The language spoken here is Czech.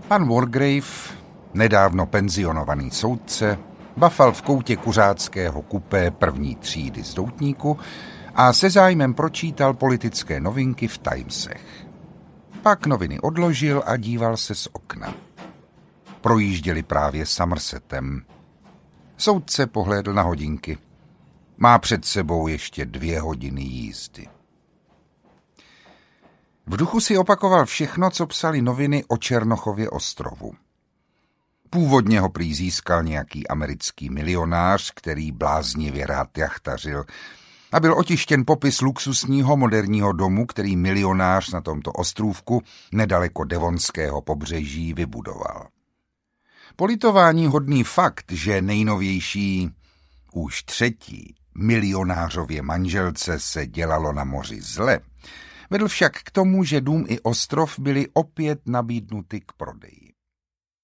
Pan Wargrave, nedávno penzionovaný soudce, bafal v koutě kuřáckého kupé první třídy z doutníku a se zájmem pročítal politické novinky v Timesech. Pak noviny odložil a díval se z okna. Projížděli právě Somersetem. Soudce pohlédl na hodinky. Má před sebou ještě 2 hodiny jízdy. V duchu si opakoval všechno, co psali noviny o Černochově ostrovu. Původně ho prý získal nějaký americký milionář, který bláznivě rád jachtařil, a byl otištěn popis luxusního moderního domu, který milionář na tomto ostrůvku nedaleko Devonského pobřeží vybudoval. Politování hodný fakt, že nejnovější, už 3. milionářově manželce se dělalo na moři zle, vedl však k tomu, že dům i ostrov byly opět nabídnuty k prodeji.